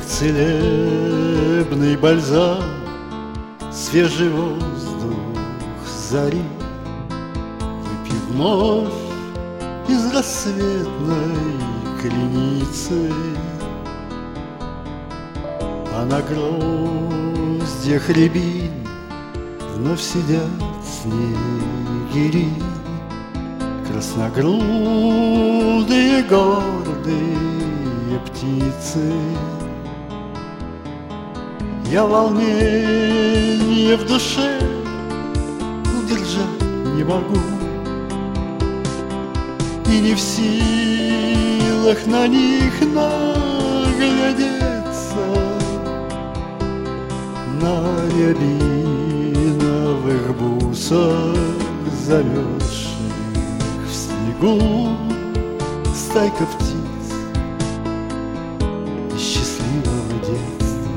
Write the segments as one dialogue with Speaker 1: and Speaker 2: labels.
Speaker 1: целебный бальзам, свежий воздух зари. Выпей вновь из рассветной креницы, а на гроздьях рябин вновь сидят снегири. Красногрудые гордые птицы. Я волнение в душе удержать не могу, и не в силах на них наглядеться. На рябиновых бусах, замерзших в снегу, стайка птиц из счастливого детства.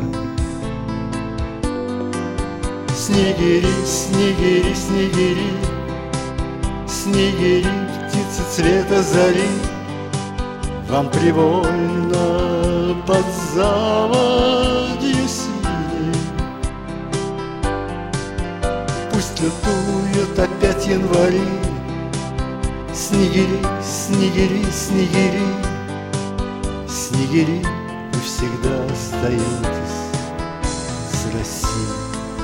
Speaker 1: Снегири, снегири, снегири, снегири, птицы цвета зари, вам привольно под заводью синей. Пусть лютуют опять январи. Снегири, снегири, снегири, снегири, вы всегда остаетесь с Россией.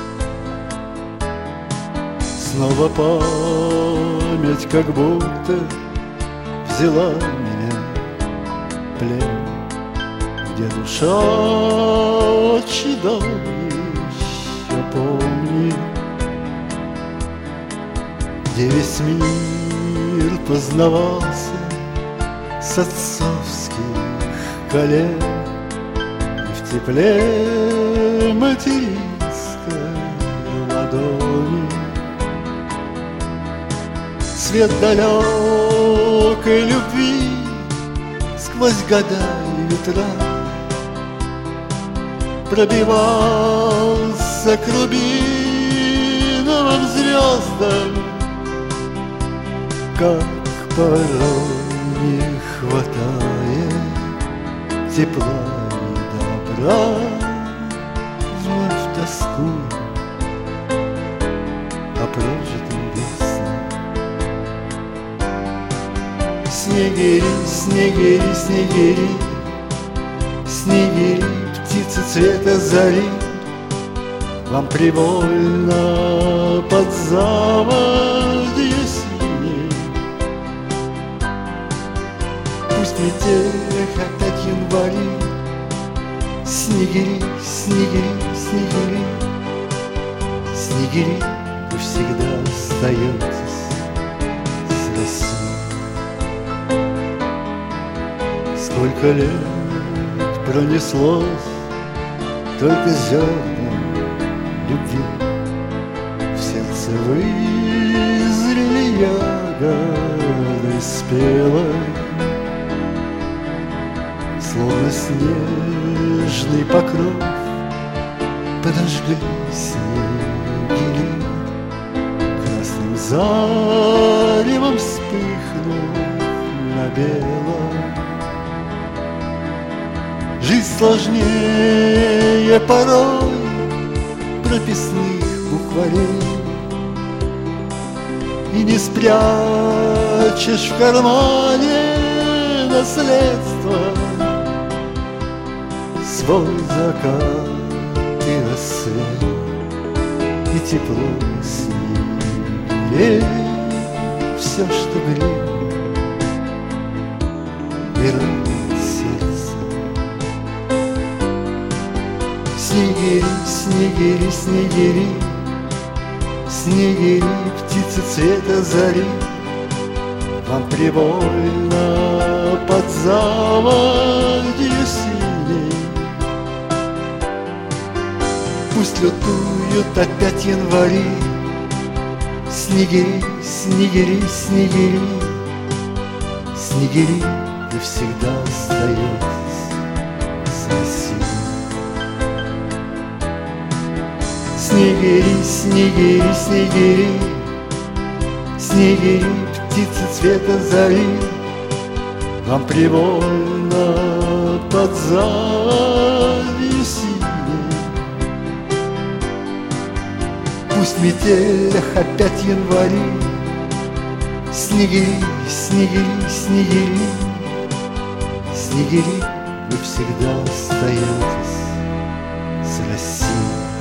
Speaker 1: Снова память как будто взяла меня в плен, где душа отчий дом еще помнит, где весь мир познавался с отцовских колен, и в тепле материнской ладони свет далекой любви сквозь года и ветра пробивался к рубиновым звездам. Как порой не хватает тепла и добра, вновь тоскую о прожитом весне. Снегири, снегири, снегири, снегири, птицы цвета зари, вам привольно под заводью синей. Пусть метель опять январи. Снегири, снегири, снегири, снегири, вы всегда остаетесь с Россией. Сколько лет пронеслось, только зерна любви в сердце вызрели ягоды спелой, словно снежный покров подожгли снегири, красным заревом вспыхнув на белом. Жизнь сложнее порой прописных букварей, и не спрячешь в кармане наследство, свой закат и рассвет, и тепло снегирей, все, что греет и радует сердце. Снегири, снегири, снегири, снегири, птицы цвета зари, вам привольно под заводью синей. Пусть лютуют опять январи. Снегири, снегири, снегири, снегири, вы всегда остаетесь с Россией. Снегири, снегири, снегири, снегири, птицы цвета зари, вам привольно под заводью метелях опять январи. Снегири, снегири, снегири, снегири, вы всегда остаетесь с Россией.